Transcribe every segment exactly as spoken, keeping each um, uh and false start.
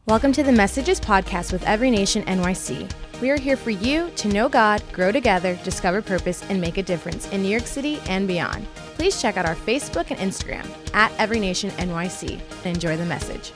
Welcome to the Messages podcast with Every Nation N Y C. We are here for you to know God, grow together, discover purpose, and make a difference in New York City and beyond. Please check out our Facebook and Instagram at Every Nation N Y C and enjoy the message.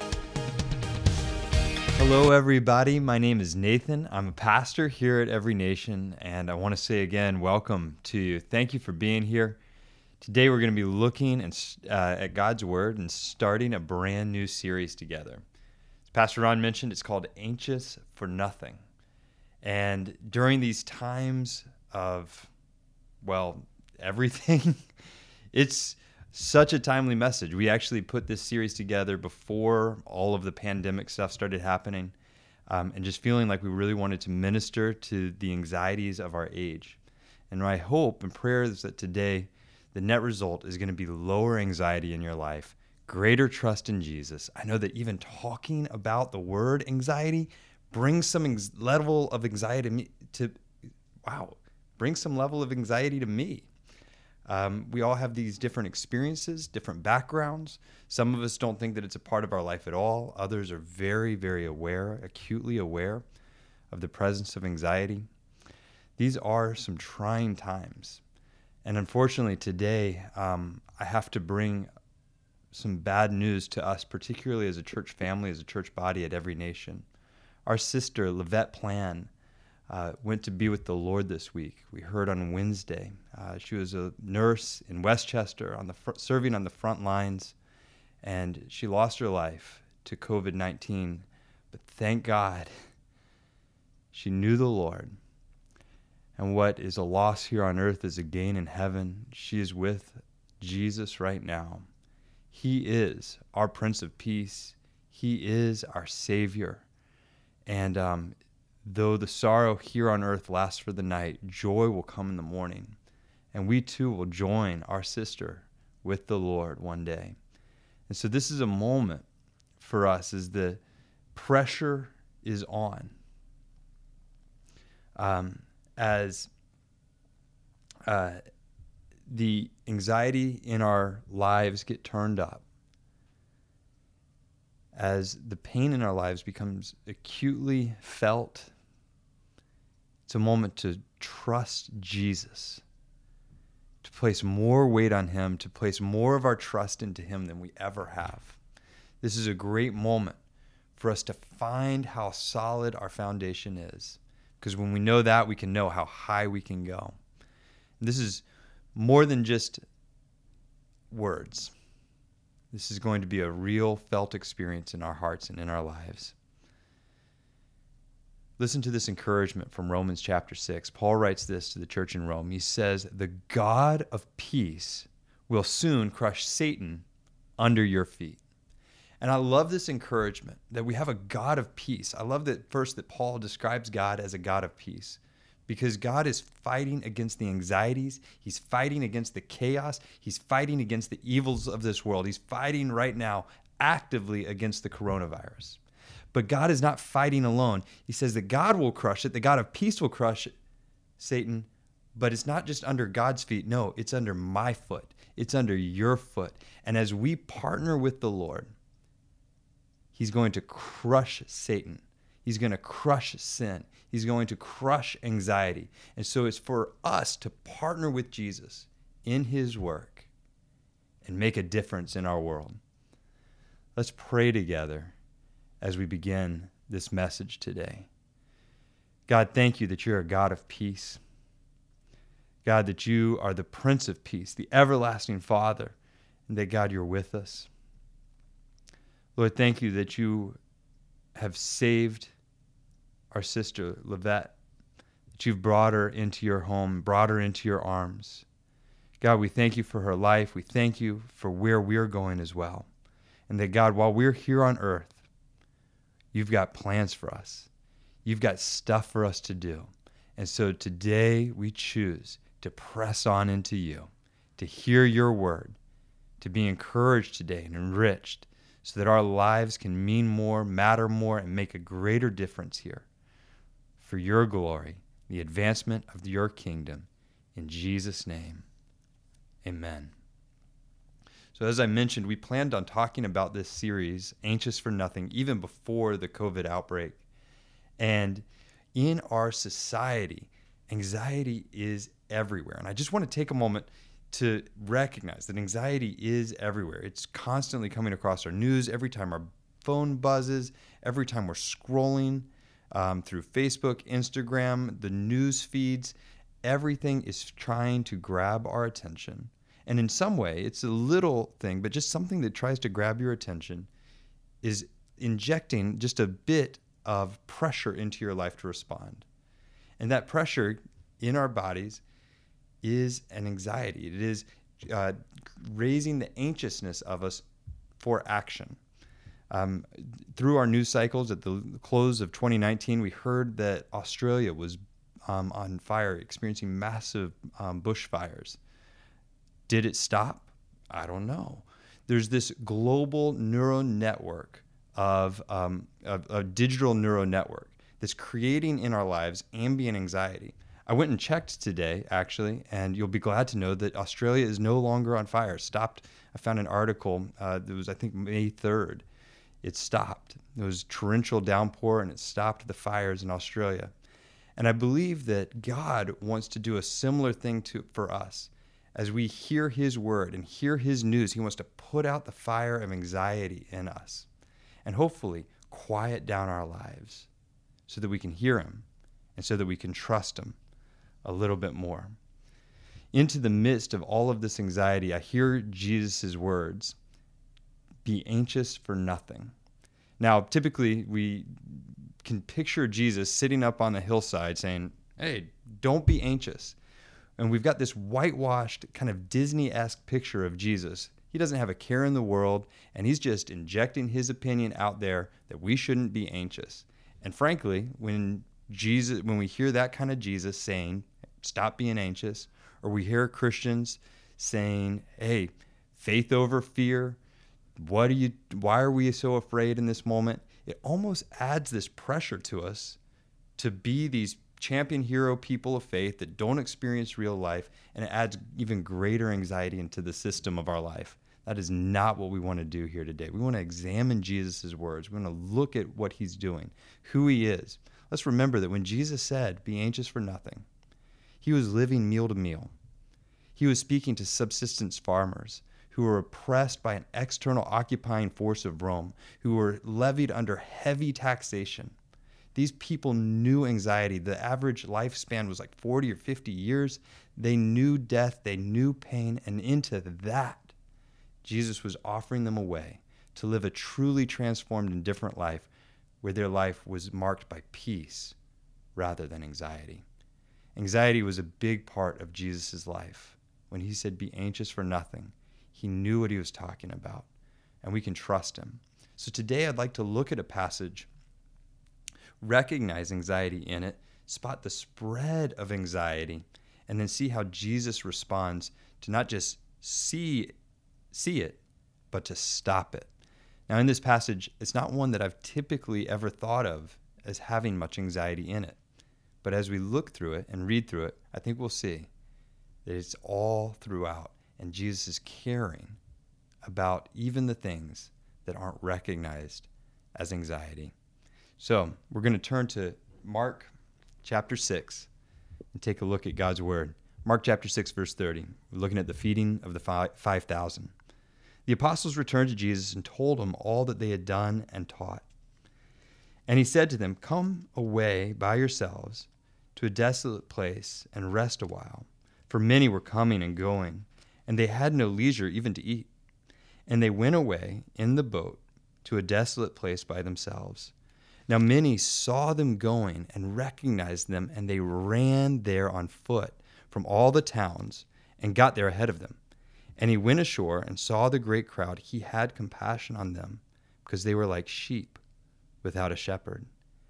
Hello, everybody. My name is Nathan. I'm a pastor here at Every Nation, and I want to say again, welcome to you. Thank you for being here. Today, we're going to be looking and, uh, at God's Word and starting a brand new series together. Pastor Ron mentioned, it's called Anxious for Nothing. And during these times of, well, everything, it's such a timely message. We actually put this series together before all of the pandemic stuff started happening, um, and just feeling like we really wanted to minister to the anxieties of our age. And my hope and prayer is that today, the net result is going to be lower anxiety in your life, greater trust in Jesus. I know that even talking about the word anxiety brings some ex- level of anxiety to me, to, wow, brings some level of anxiety to me. Um, we all have these different experiences, different backgrounds. Some of us don't think that it's a part of our life at all. Others are very, very aware, acutely aware of the presence of anxiety. These are some trying times. And unfortunately today, um, I have to bring some bad news to us, particularly as a church family, as a church body at Every Nation. Our sister, Livette Plan, uh, went to be with the Lord this week. We heard on Wednesday. Uh, she was a nurse in Westchester, on the fr- serving on the front lines, and she lost her life to covid nineteen. But thank God, she knew the Lord. And what is a loss here on earth is a gain in heaven. She is with Jesus right now. He is our Prince of Peace. He is our Savior. And um, though the sorrow here on earth lasts for the night, joy will come in the morning. And we too will join our sister with the Lord one day. And so this is a moment for us as the pressure is on. Um, as uh, the anxiety in our lives get turned up, as the pain in our lives becomes acutely felt, it's a moment to trust Jesus, to place more weight on him, to place more of our trust into him than we ever have. This is a great moment for us to find how solid our foundation is, because when we know that, we can know how high we can go. And this is more than just words. This is going to be a real felt experience in our hearts and in our lives. Listen to this encouragement from Romans chapter six. Paul writes this to the church in Rome. He says, "The God of peace will soon crush Satan under your feet." And I love this encouragement that we have a God of peace. I love that first that Paul describes God as a God of peace, because God is fighting against the anxieties. He's fighting against the chaos. He's fighting against the evils of this world. He's fighting right now actively against the coronavirus. But God is not fighting alone. He says that God will crush it. The God of peace will crush Satan. But it's not just under God's feet. No, it's under my foot. It's under your foot. And as we partner with the Lord, he's going to crush Satan. He's going to crush sin. He's going to crush anxiety. And so it's for us to partner with Jesus in his work and make a difference in our world. Let's pray together as we begin this message today. God, thank you that you're a God of peace. God, that you are the Prince of Peace, the everlasting Father, and that, God, you're with us. Lord, thank you that you have saved our sister, Livette, that you've brought her into your home, brought her into your arms. God, we thank you for her life. We thank you for where we're going as well. And that, God, while we're here on earth, you've got plans for us. You've got stuff for us to do. And so today we choose to press on into you, to hear your word, to be encouraged today and enriched, so that our lives can mean more, matter more, and make a greater difference here for your glory, the advancement of your kingdom. In Jesus' name, amen. So So as I mentioned, we planned on talking about this series, Anxious for Nothing, even before the COVID outbreak. And in our society, anxiety is everywhere. And I just want to take a moment to recognize that anxiety is everywhere. It's constantly coming across our news every time our phone buzzes, every time we're scrolling um, through Facebook, Instagram, the news feeds. Everything is trying to grab our attention. And in some way, it's a little thing, but just something that tries to grab your attention is injecting just a bit of pressure into your life to respond. And that pressure in our bodies is an anxiety. It is uh, raising the anxiousness of us for action. Um, through our news cycles at the close of twenty nineteen, we heard that Australia was um, on fire, experiencing massive um, bushfires. Did it stop? I don't know. There's this global neural network of um, a, a digital neural network that's creating in our lives ambient anxiety. I went and checked today, actually, and you'll be glad to know that Australia is no longer on fire. Stopped. I found an article uh, that was, I think, May third. It stopped. It was torrential downpour, and it stopped the fires in Australia. And I believe that God wants to do a similar thing to for us. As we hear his word and hear his news, he wants to put out the fire of anxiety in us and hopefully quiet down our lives so that we can hear him and so that we can trust him a little bit more. Into the midst of all of this anxiety, I hear Jesus' words, be anxious for nothing. Now, typically we can picture Jesus sitting up on the hillside saying, hey, don't be anxious. And we've got this whitewashed kind of Disney-esque picture of Jesus. He doesn't have a care in the world, and he's just injecting his opinion out there that we shouldn't be anxious. And frankly, when Jesus, when we hear that kind of Jesus saying, stop being anxious, or we hear Christians saying, hey, faith over fear, what are you, why are we so afraid in this moment? It almost adds this pressure to us to be these champion hero people of faith that don't experience real life, and it adds even greater anxiety into the system of our life. That is not what we want to do here today. We want to examine Jesus' words. We want to look at what he's doing, who he is. Let's remember that when Jesus said, be anxious for nothing, he was living meal to meal. He was speaking to subsistence farmers who were oppressed by an external occupying force of Rome, who were levied under heavy taxation. These people knew anxiety. The average lifespan was like forty or fifty years. They knew death. They knew pain. And into that, Jesus was offering them a way to live a truly transformed and different life where their life was marked by peace rather than anxiety. Anxiety was a big part of Jesus' life. When he said, be anxious for nothing, he knew what he was talking about, and we can trust him. So today I'd like to look at a passage, recognize anxiety in it, spot the spread of anxiety, and then see how Jesus responds to not just see, see it, but to stop it. Now, in this passage, it's not one that I've typically ever thought of as having much anxiety in it. But as we look through it and read through it, I think we'll see that it's all throughout, and Jesus is caring about even the things that aren't recognized as anxiety. So we're going to turn to Mark chapter six and take a look at God's word. Mark chapter six, verse thirty. We're looking at the feeding of the five thousand. The apostles returned to Jesus and told him all that they had done and taught. And he said to them, come away by yourselves to a desolate place and rest a while. For many were coming and going, and they had no leisure even to eat. And they went away in the boat to a desolate place by themselves. Now many saw them going and recognized them, and they ran there on foot from all the towns and got there ahead of them. And he went ashore and saw the great crowd. He had compassion on them because they were like sheep without a shepherd.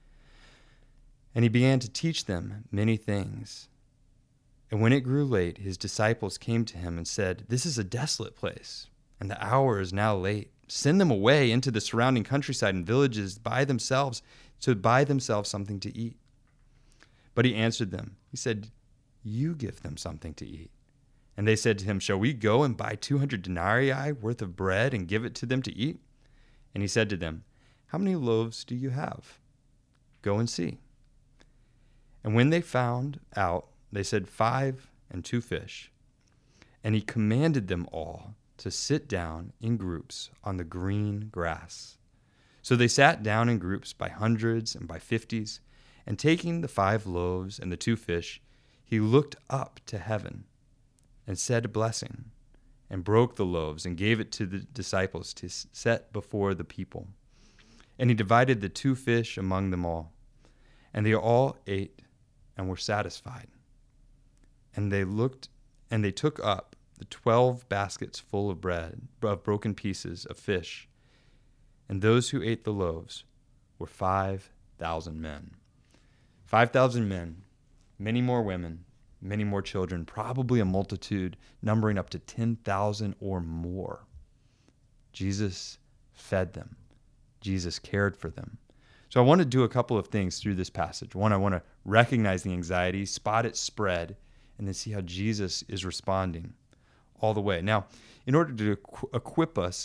And he began to teach them many things. And when it grew late, his disciples came to him and said, this is a desolate place, and the hour is now late. Send them away into the surrounding countryside and villages by themselves to buy themselves something to eat. But he answered them. He said, you give them something to eat. And they said to him, shall we go and buy two hundred denarii worth of bread and give it to them to eat? And he said to them, how many loaves do you have? Go and see. And when they found out, they said, five and two fish. And he commanded them all to sit down in groups on the green grass. So they sat down in groups by hundreds and by fifties, and taking the five loaves and the two fish, he looked up to heaven and said a blessing, and broke the loaves and gave it to the disciples to set before the people. And he divided the two fish among them all. And they all ate and were satisfied. And they looked, and they took up the twelve baskets full of bread, of broken pieces of fish. And those who ate the loaves were five thousand men. Five thousand men, many more women, many more children, probably a multitude numbering up to ten thousand or more. Jesus fed them. Jesus cared for them. So I want to do a couple of things through this passage. One, I want to recognize the anxiety, spot its spread, and then see how Jesus is responding all the way. Now, in order to equip us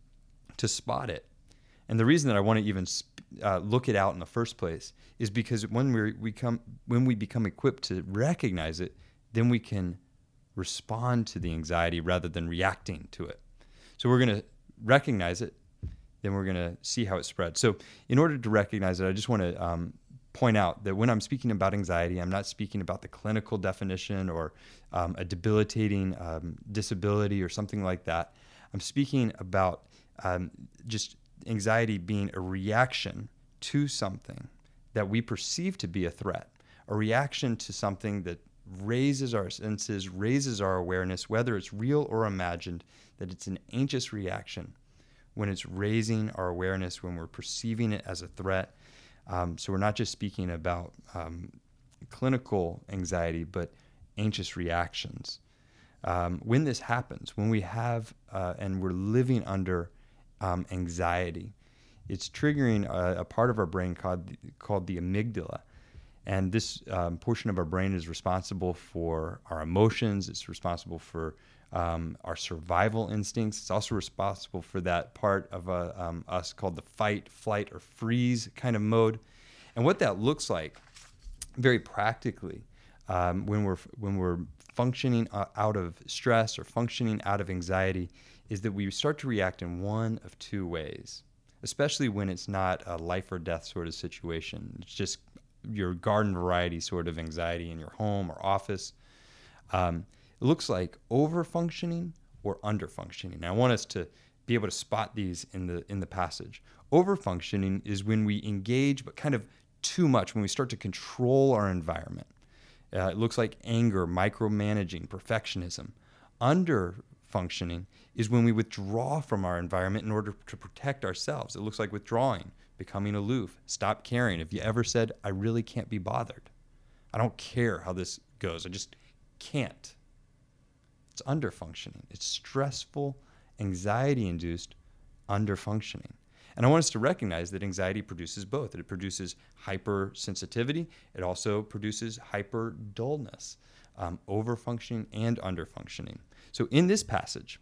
to spot it, and the reason that I want to even uh, look it out in the first place is because when we we come when we become equipped to recognize it, then we can respond to the anxiety rather than reacting to it. So we're going to recognize it, then we're going to see how it spreads. So in order to recognize it, I just want to um, point out that when I'm speaking about anxiety, I'm not speaking about the clinical definition or um, a debilitating um, disability or something like that. I'm speaking about um, just anxiety being a reaction to something that we perceive to be a threat, a reaction to something that raises our senses, raises our awareness, whether it's real or imagined, that it's an anxious reaction when it's raising our awareness, when we're perceiving it as a threat. Um, so we're not just speaking about um, clinical anxiety, but anxious reactions. Um, when this happens, when we have uh, and we're living under um, anxiety, it's triggering a, a part of our brain called called the amygdala. And this um, portion of our brain is responsible for our emotions. It's responsible for um, our survival instincts. It's also responsible for that part of uh, um, us called the fight, flight, or freeze kind of mode. And what that looks like, very practically, um, when we're when we're functioning uh, out of stress or functioning out of anxiety, is that we start to react in one of two ways, especially when it's not a life or death sort of situation. It's just your garden variety sort of anxiety in your home or office. Um, it looks like over-functioning or under-functioning. Now, I want us to be able to spot these in the in the passage. Over-functioning is when we engage, but kind of too much, when we start to control our environment. Uh, it looks like anger, micromanaging, perfectionism. Under-functioning is when we withdraw from our environment in order to protect ourselves. It looks like withdrawing, becoming aloof, stop caring. Have you ever said, I really can't be bothered? I don't care how this goes. I just can't. It's under-functioning. It's stressful, anxiety-induced under-functioning. And I want us to recognize that anxiety produces both. It produces hypersensitivity. It also produces hyper-dullness, um, over-functioning and under-functioning. So in this passage,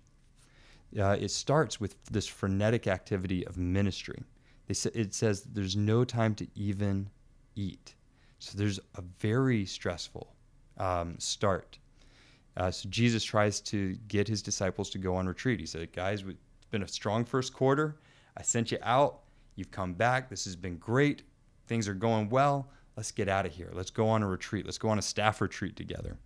uh, it starts with this frenetic activity of ministry. They say, it says there's no time to even eat. So there's a very stressful um, start. Uh, so Jesus tries to get his disciples to go on retreat. He said, guys, it's been a strong first quarter. I sent you out. You've come back. This has been great. Things are going well. Let's get out of here. Let's go on a retreat. Let's go on a staff retreat together.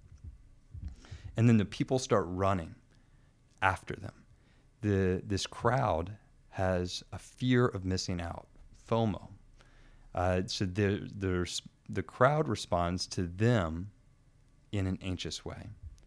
And then the people start running after them. The This crowd has a fear of missing out, FOMO. Uh, so the, the, the crowd responds to them in an anxious way.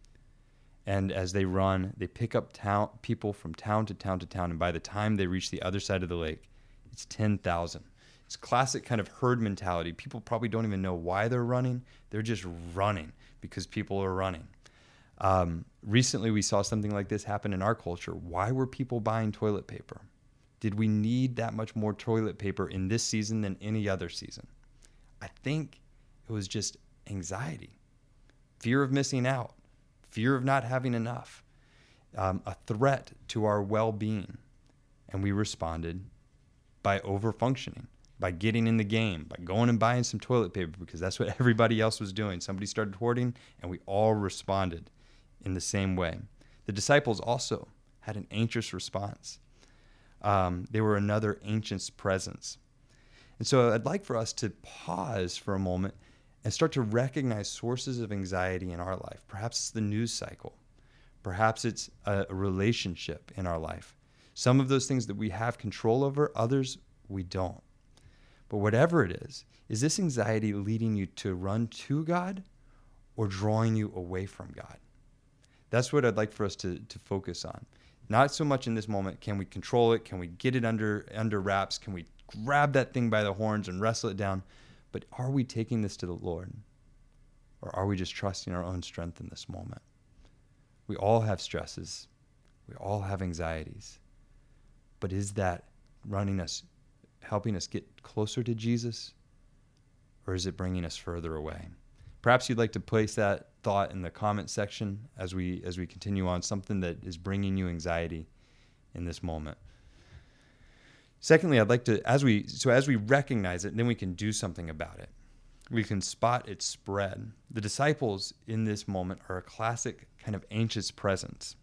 And as they run, they pick up town, people from town to town to town. And by the time they reach the other side of the lake, it's ten thousand. It's classic kind of herd mentality. People probably don't even know why they're running. They're just running because people are running. Um, recently, we saw something like this happen in our culture. Why were people buying toilet paper? Did we need that much more toilet paper in this season than any other season? I think it was just anxiety, fear of missing out, fear of not having enough, um, a threat to our well-being. And we responded by over-functioning, by getting in the game, by going and buying some toilet paper because that's what everybody else was doing. Somebody started hoarding, and we all responded in the same way. The disciples also had an anxious response. Um, they were another anxious presence. And so I'd like for us to pause for a moment and start to recognize sources of anxiety in our life. Perhaps it's the news cycle. Perhaps it's a, a relationship in our life. Some of those things that we have control over, others we don't. But whatever it is, is this anxiety leading you to run to God or drawing you away from God? That's what I'd like for us to, to focus on. Not so much in this moment, can we control it? Can we get it under under wraps? Can we grab that thing by the horns and wrestle it down? But are we taking this to the Lord? Or are we just trusting our own strength in this moment? We all have stresses. We all have anxieties. But is that running us, helping us get closer to Jesus? Or is it bringing us further away? Perhaps you'd like to place that thought in the comment section as we as we continue on, something that is bringing you anxiety in this moment. Secondly, I'd like to, as we so as we recognize it, then we can do something about it. We can spot its spread. The disciples in this moment are a classic kind of anxious presence.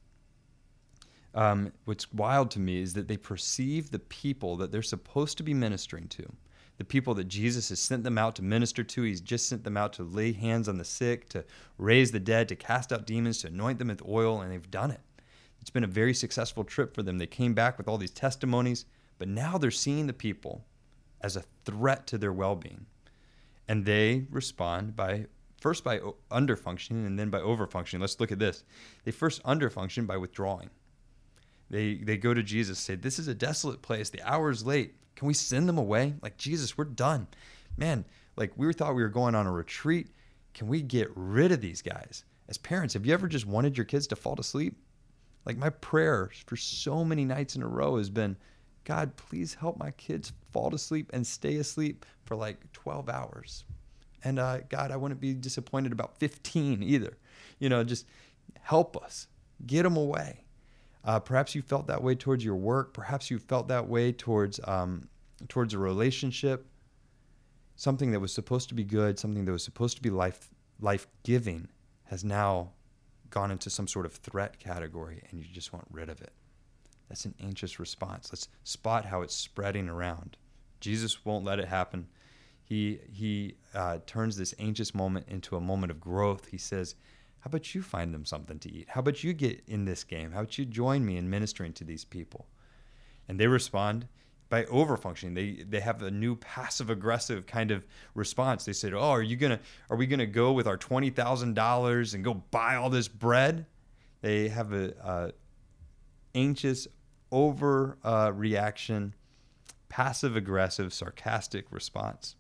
Um, what's wild to me is that they perceive the people that they're supposed to be ministering to, the people that Jesus has sent them out to minister to. He's just sent them out to lay hands on the sick, to raise the dead, to cast out demons, to anoint them with oil, and they've done it. It's been a very successful trip for them. They came back with all these testimonies, but now they're seeing the people as a threat to their well-being. And they respond by, first by underfunctioning and then by overfunctioning. Let's look at this. They first underfunction by withdrawing. They they go to Jesus and say, this is a desolate place. The hour is late. Can we send them away? Like, Jesus, we're done. Man, like we thought we were going on a retreat. Can we get rid of these guys? As parents, have you ever just wanted your kids to fall asleep? Like, my prayer for so many nights in a row has been, God, please help my kids fall asleep and stay asleep for like twelve hours. And uh, God, I wouldn't be disappointed about fifteen either. You know, just help us. Get them away. Uh, perhaps you felt that way towards your work. Perhaps you felt that way towards um, towards a relationship. Something that was supposed to be good, something that was supposed to be life life-giving has now gone into some sort of threat category, and you just want rid of it. That's an anxious response. Let's spot how it's spreading around. Jesus won't let it happen. He he uh, turns this anxious moment into a moment of growth. He says, how about you find them something to eat? How about you get in this game? How about you join me in ministering to these people? And they respond by overfunctioning. They they have a new passive-aggressive kind of response. They said, oh, are you gonna are we gonna go with our twenty thousand dollars and go buy all this bread? They have a, a anxious, over uh, reaction, passive-aggressive, sarcastic response.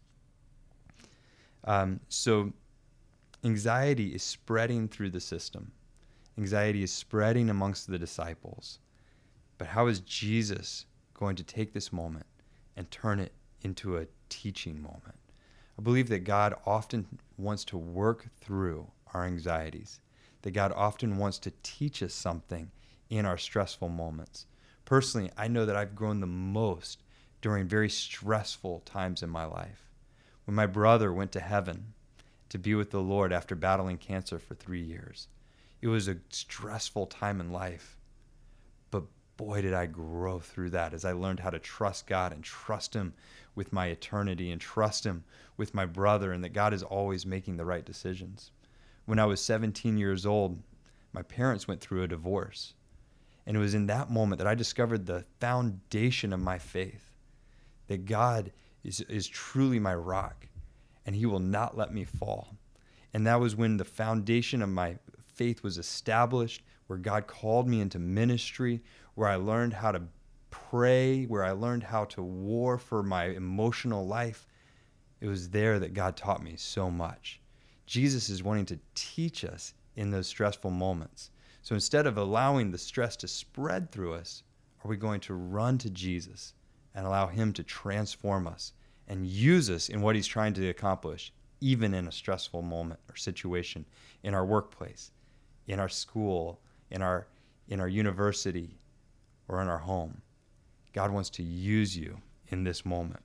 Um, so anxiety is spreading through the system. Anxiety is spreading amongst the disciples. But how is Jesus going to take this moment and turn it into a teaching moment? I believe that God often wants to work through our anxieties, that God often wants to teach us something in our stressful moments. Personally, I know that I've grown the most during very stressful times in my life. When my brother went to heaven to be with the Lord after battling cancer for three years. It was a stressful time in life, but boy, did I grow through that as I learned how to trust God and trust Him with my eternity and trust Him with my brother, and that God is always making the right decisions. When I was seventeen years old, my parents went through a divorce, and it was in that moment that I discovered the foundation of my faith, that God is, is truly my rock, and He will not let me fall. And that was when the foundation of my faith was established, where God called me into ministry, where I learned how to pray, where I learned how to war for my emotional life. It was there that God taught me so much. Jesus is wanting to teach us in those stressful moments. So instead of allowing the stress to spread through us, are we going to run to Jesus and allow Him to transform us and use us in what He's trying to accomplish, even in a stressful moment or situation in our workplace, in our school, in our in our university, or in our home. God wants to use you in this moment.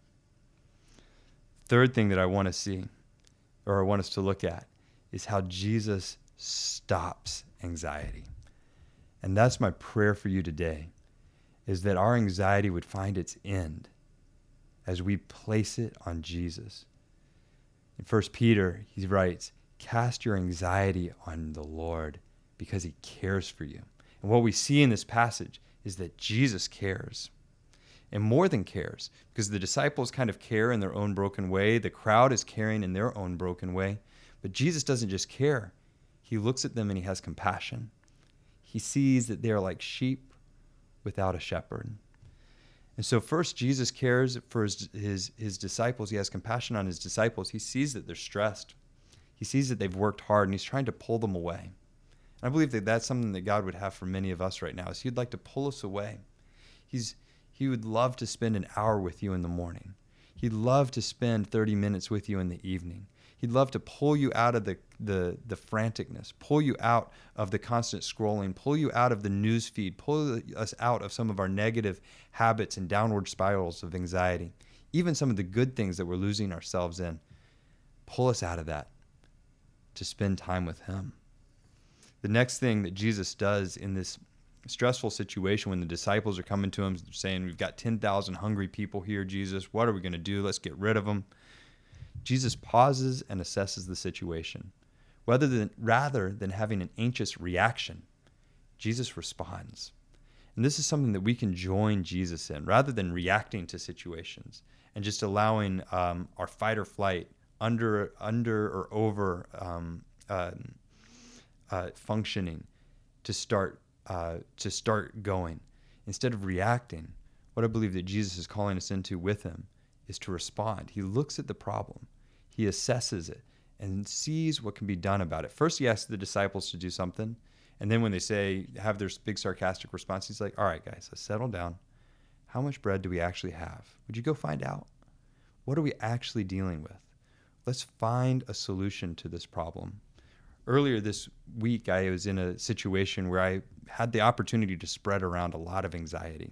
Third thing that I want to see, or I want us to look at, is how Jesus stops anxiety. And that's my prayer for you today, is that our anxiety would find its end as we place it on Jesus. In First Peter, he writes, cast your anxiety on the Lord because he cares for you. And what we see in this passage is that Jesus cares. And more than cares, because the disciples kind of care in their own broken way. The crowd is caring in their own broken way. But Jesus doesn't just care. He looks at them and he has compassion. He sees that they are like sheep without a shepherd. And so first, Jesus cares for his, his, his disciples. He has compassion on his disciples. He sees that they're stressed. He sees that they've worked hard, and he's trying to pull them away. And I believe that that's something that God would have for many of us right now, is he'd like to pull us away. He's He would love to spend an hour with you in the morning. He'd love to spend thirty minutes with you in the evening. He'd love to pull you out of the, the, the franticness, pull you out of the constant scrolling, pull you out of the news feed, pull us out of some of our negative habits and downward spirals of anxiety, even some of the good things that we're losing ourselves in. Pull us out of that to spend time with him. The next thing that Jesus does in this stressful situation, when the disciples are coming to him saying, we've got ten thousand hungry people here, Jesus, what are we going to do? Let's get rid of them. Jesus pauses and assesses the situation. Rather than, rather than having an anxious reaction, Jesus responds. And this is something that we can join Jesus in, rather than reacting to situations and just allowing um, our fight or flight under, under or over um, uh, uh, functioning to start Uh, to start going. Instead of reacting, what I believe that Jesus is calling us into with him is to respond. He looks at the problem, he assesses it, and sees what can be done about it. First, he asks the disciples to do something, and then when they say, have their big sarcastic response, he's like, all right, guys, let's settle down. How much bread do we actually have? Would you go find out? What are we actually dealing with? Let's find a solution to this problem. Earlier this week, I was in a situation where I had the opportunity to spread around a lot of anxiety.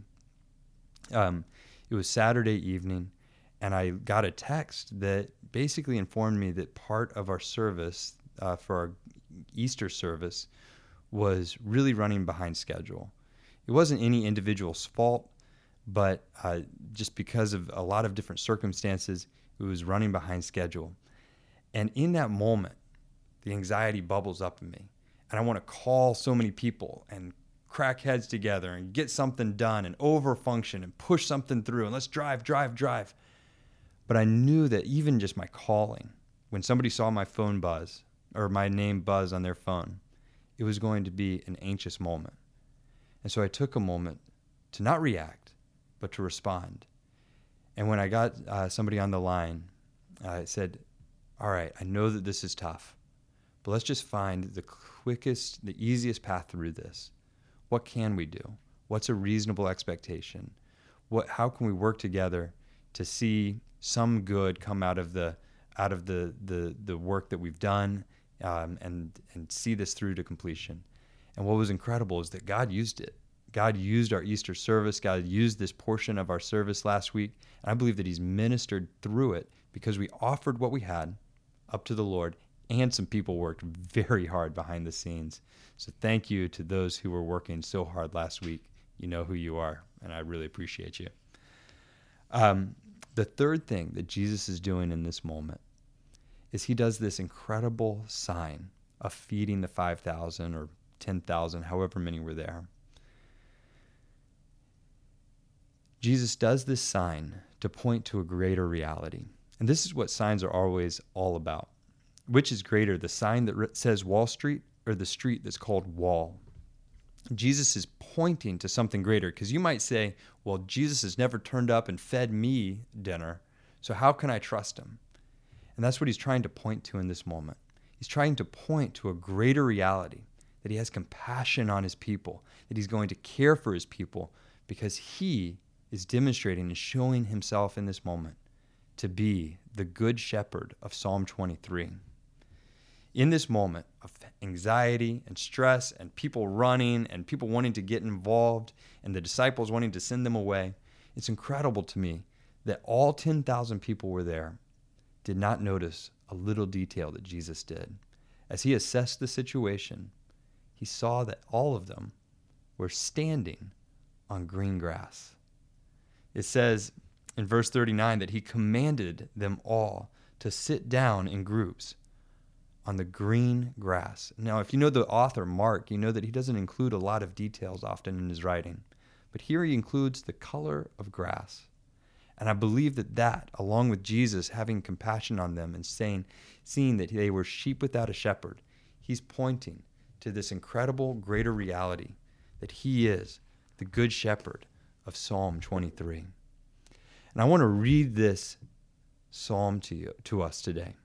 Um, it was Saturday evening, and I got a text that basically informed me that part of our service uh, for our Easter service was really running behind schedule. It wasn't any individual's fault, but uh, just because of a lot of different circumstances, it was running behind schedule. And in that moment, the anxiety bubbles up in me, and I want to call so many people and crack heads together and get something done and overfunction and push something through and let's drive, drive, drive. But I knew that even just my calling, when somebody saw my phone buzz or my name buzz on their phone, it was going to be an anxious moment. And so I took a moment to not react, but to respond. And when I got uh, somebody on the line, I said, all right, I know that this is tough, but let's just find the quickest, the easiest path through this. What can we do? What's a reasonable expectation? What? How can we work together to see some good come out of the out of the the, the work that we've done, um, and and see this through to completion? And what was incredible is that God used it. God used our Easter service. God used this portion of our service last week, and I believe that He's ministered through it because we offered what we had up to the Lord. And some people worked very hard behind the scenes. So thank you to those who were working so hard last week. You know who you are, and I really appreciate you. Um, the third thing that Jesus is doing in this moment is he does this incredible sign of feeding the five thousand or ten thousand, however many were there. Jesus does this sign to point to a greater reality. And this is what signs are always all about. Which is greater, the sign that says Wall Street or the street that's called Wall? Jesus is pointing to something greater, because you might say, well, Jesus has never turned up and fed me dinner, so how can I trust him? And that's what he's trying to point to in this moment. He's trying to point to a greater reality, that he has compassion on his people, that he's going to care for his people, because he is demonstrating and showing himself in this moment to be the good shepherd of Psalm twenty-three. in this moment of anxiety and stress and people running and people wanting to get involved and the disciples wanting to send them away, it's incredible to me that all ten thousand people were there, did not notice a little detail that Jesus did. As he assessed the situation, he saw that all of them were standing on green grass. It says in verse thirty-nine that he commanded them all to sit down in groups on the green grass. Now, if you know the author, Mark, you know that he doesn't include a lot of details often in his writing. But here he includes the color of grass. And I believe that that, along with Jesus having compassion on them and saying, seeing that they were sheep without a shepherd, he's pointing to this incredible greater reality that he is the good shepherd of Psalm twenty-three. And I want to read this psalm to you, to us today.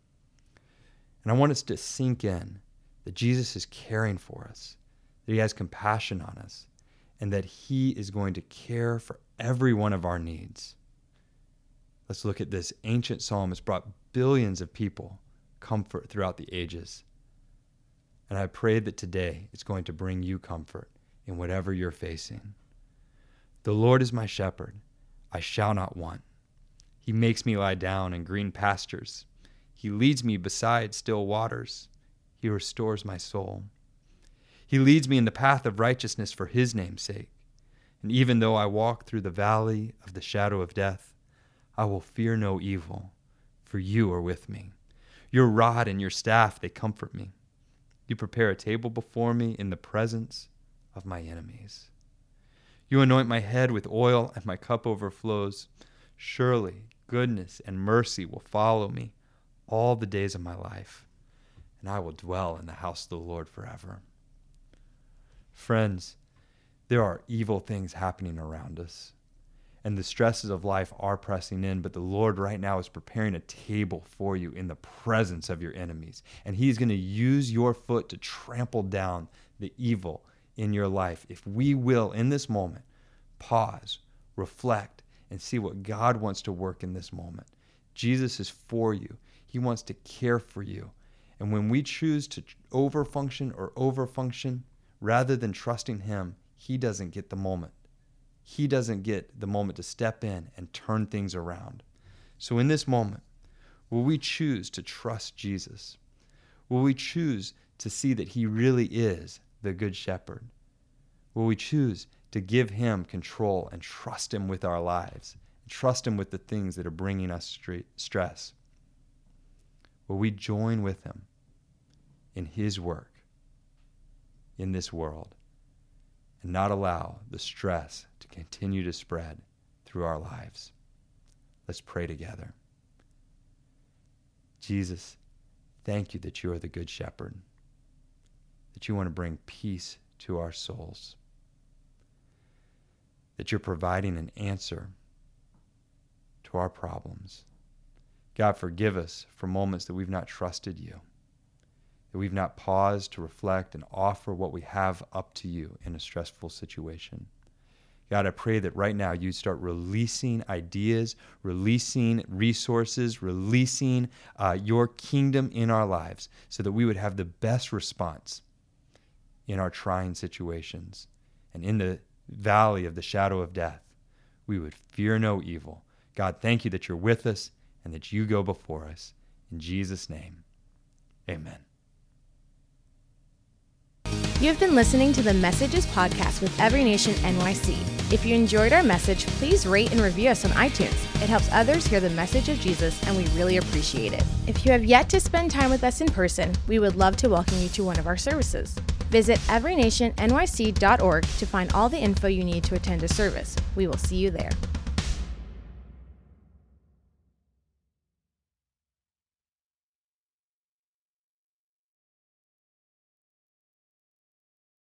And I want us to sink in that Jesus is caring for us, that he has compassion on us, and that he is going to care for every one of our needs. Let's look at this ancient psalm. It's brought billions of people comfort throughout the ages. And I pray that today it's going to bring you comfort in whatever you're facing. The Lord is my shepherd. I shall not want. He makes me lie down in green pastures. He leads me beside still waters. He restores my soul. He leads me in the path of righteousness for his name's sake. And even though I walk through the valley of the shadow of death, I will fear no evil, for you are with me. Your rod and your staff, they comfort me. You prepare a table before me in the presence of my enemies. You anoint my head with oil, and my cup overflows. Surely goodness and mercy will follow me all the days of my life, and I will dwell in the house of the Lord forever. Friends, there are evil things happening around us, and the stresses of life are pressing in, but the Lord right now is preparing a table for you in the presence of your enemies, and he's going to use your foot to trample down the evil in your life. If we will, in this moment, pause, reflect, and see what God wants to work in this moment. Jesus is for you. He wants to care for you. And when we choose to overfunction or overfunction, rather than trusting him, he doesn't get the moment. He doesn't get the moment to step in and turn things around. So in this moment, will we choose to trust Jesus? Will we choose to see that he really is the good shepherd? Will we choose to give him control and trust him with our lives? Trust him with the things that are bringing us stress? Will we join with him in his work in this world and not allow the stress to continue to spread through our lives? Let's pray together. Jesus, thank you that you are the good shepherd, that you want to bring peace to our souls, that you're providing an answer to our problems. God, forgive us for moments that we've not trusted you, that we've not paused to reflect and offer what we have up to you in a stressful situation. God, I pray that right now you start releasing ideas, releasing resources, releasing uh, your kingdom in our lives so that we would have the best response in our trying situations. And in the valley of the shadow of death, we would fear no evil. God, thank you that you're with us and that you go before us. In Jesus' name, amen. You have been listening to the Messages podcast with Every Nation N Y C. If you enjoyed our message, please rate and review us on iTunes. It helps others hear the message of Jesus, and we really appreciate it. If you have yet to spend time with us in person, we would love to welcome you to one of our services. Visit every nation N Y C dot org to find all the info you need to attend a service. We will see you there.